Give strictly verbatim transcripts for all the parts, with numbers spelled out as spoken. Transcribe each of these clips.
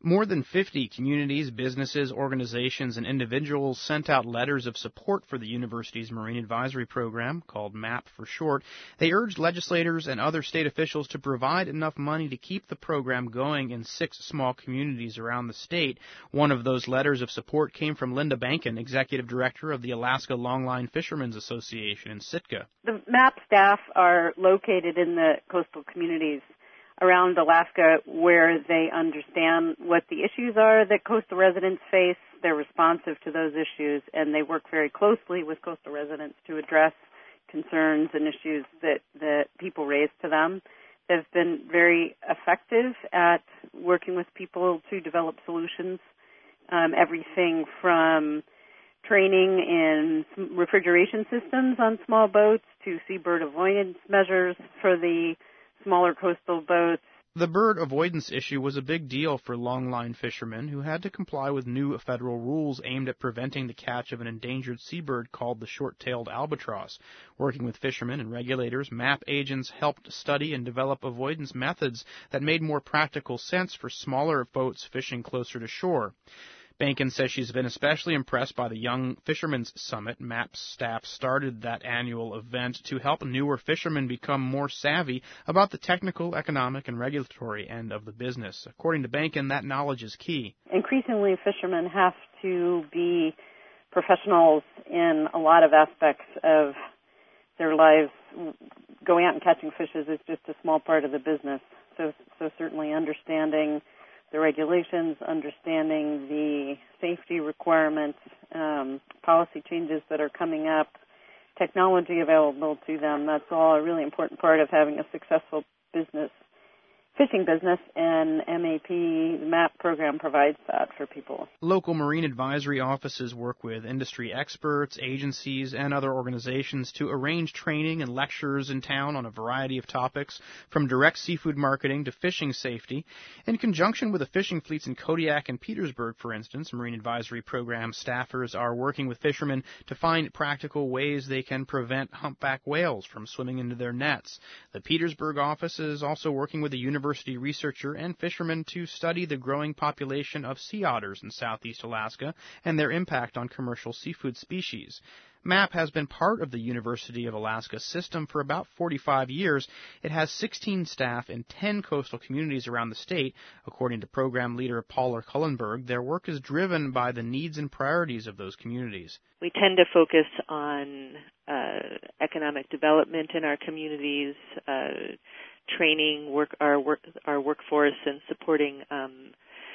More than fifty communities, businesses, organizations, and individuals sent out letters of support for the university's Marine Advisory Program, called MAP for short. They urged legislators and other state officials to provide enough money to keep the program going in six small communities around the state. One of those letters of support came from Linda Bankin, Executive Director of the Alaska Longline Fishermen's Association in Sitka. The MAP staff are located in the coastal communities around Alaska where they understand what the issues are that coastal residents face. They're responsive to those issues, and they work very closely with coastal residents to address concerns and issues that, that people raise to them. They've been very effective at working with people to develop solutions, um, everything from training in refrigeration systems on small boats to seabird avoidance measures for the smaller coastal boats. The bird avoidance issue was a big deal for longline fishermen who had to comply with new federal rules aimed at preventing the catch of an endangered seabird called the short-tailed albatross. Working with fishermen and regulators, MAP agents helped study and develop avoidance methods that made more practical sense for smaller boats fishing closer to shore. Bankin says she's been especially impressed by the Young Fishermen's Summit. MAP's staff started that annual event to help newer fishermen become more savvy about the technical, economic, and regulatory end of the business. According to Bankin, that knowledge is key. Increasingly, fishermen have to be professionals in a lot of aspects of their lives. Going out and catching fishes is just a small part of the business. So, so certainly understanding the regulations, understanding the safety requirements, um, policy changes that are coming up, technology available to them. That's all a really important part of having a successful business, fishing business, and M A P, the MAP program, provides that for people. Local marine advisory offices work with industry experts, agencies, and other organizations to arrange training and lectures in town on a variety of topics, from direct seafood marketing to fishing safety. In conjunction with the fishing fleets in Kodiak and Petersburg, for instance, Marine Advisory Program staffers are working with fishermen to find practical ways they can prevent humpback whales from swimming into their nets. The Petersburg office is also working with a university University researcher and fishermen to study the growing population of sea otters in southeast Alaska and their impact on commercial seafood species. MAP has been part of the University of Alaska system for about forty-five years. It has sixteen staff in ten coastal communities around the state. According to program leader Paula Cullenberg, their work is driven by the needs and priorities of those communities. We tend to focus on uh, economic development in our communities, uh, training work our work our workforce, and supporting um,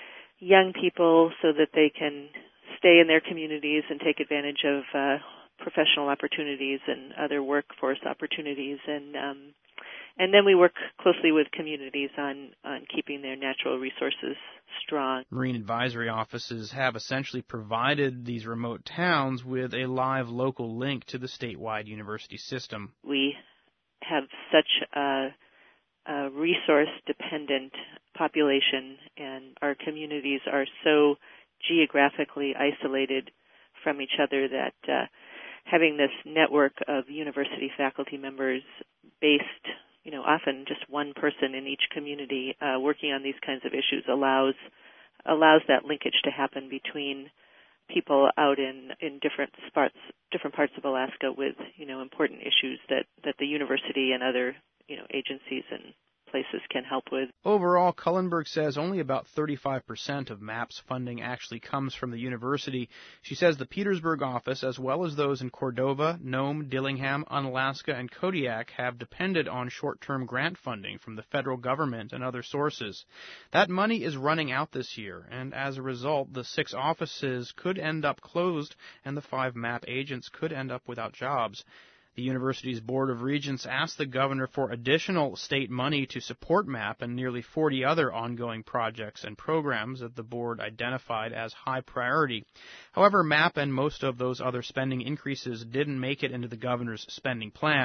young people so that they can stay in their communities and take advantage of uh, professional opportunities and other workforce opportunities. And um, and then we work closely with communities on, on keeping their natural resources strong. Marine advisory offices have essentially provided these remote towns with a live local link to the statewide university system. We have such a a resource-dependent population, and our communities are so geographically isolated from each other that uh, having this network of university faculty members based, you know, often just one person in each community uh, working on these kinds of issues allows allows that linkage to happen between people out in, in different parts different parts of Alaska with, you know, important issues that, that the university and other, you know, agencies and places can help with. Overall, Cullenberg says only about thirty-five percent of MAP's funding actually comes from the university. She says the Petersburg office, as well as those in Cordova, Nome, Dillingham, Unalaska, and Kodiak, have depended on short-term grant funding from the federal government and other sources. That money is running out this year, and as a result, the six offices could end up closed, and the five MAP agents could end up without jobs. The university's Board of Regents asked the governor for additional state money to support MAP and nearly forty other ongoing projects and programs that the board identified as high priority. However, MAP and most of those other spending increases didn't make it into the governor's spending plan.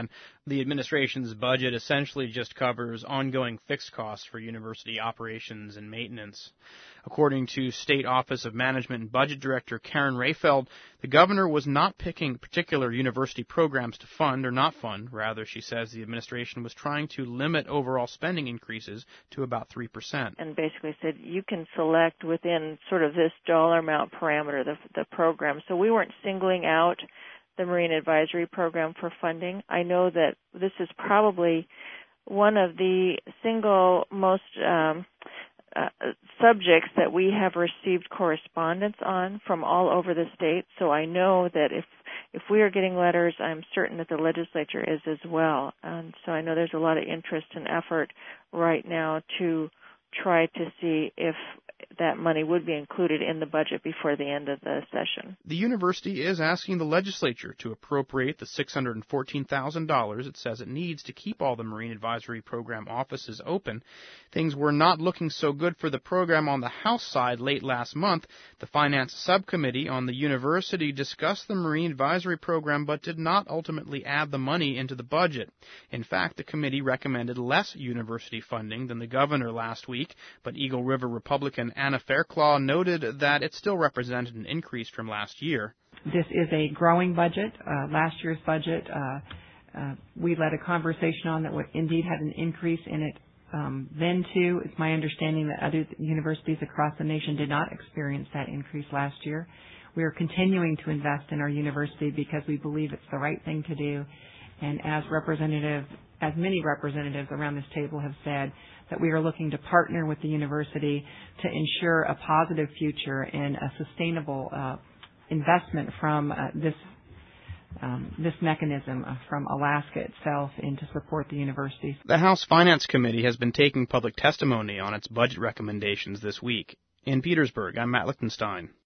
The administration's budget essentially just covers ongoing fixed costs for university operations and maintenance. According to State Office of Management and Budget Director Karen Rayfeld, the governor was not picking particular university programs to fund or not fund. Rather, she says the administration was trying to limit overall spending increases to about three percent. And basically said you can select within sort of this dollar amount parameter the, the program. So we weren't singling out the Marine Advisory Program for funding. I know that this is probably one of the single most um, uh, subjects that we have received correspondence on from all over the state. So I know that if if we are getting letters, I'm certain that the legislature is as well. And so I know there's a lot of interest and effort right now to try to see if that money would be included in the budget before the end of the session. The university is asking the legislature to appropriate the six hundred fourteen thousand dollars it says it needs to keep all the Marine Advisory Program offices open. Things were not looking so good for the program on the House side late last month. The Finance Subcommittee on the university discussed the Marine Advisory Program but did not ultimately add the money into the budget. In fact, the committee recommended less university funding than the governor last week, but Eagle River Republican Anna Fairclough noted that it still represented an increase from last year. This is a growing budget. Uh, last year's budget, uh, uh, we led a conversation on that would indeed had an increase in it um, then too. It's my understanding that other universities across the nation did not experience that increase last year. We are continuing to invest in our university because we believe it's the right thing to do. And as representative, as many representatives around this table have said, that we are looking to partner with the university to ensure a positive future and a sustainable uh, investment from uh, this um, this mechanism uh, from Alaska itself and to support the universities. The House Finance Committee has been taking public testimony on its budget recommendations this week. In Petersburg, I'm Matt Lichtenstein.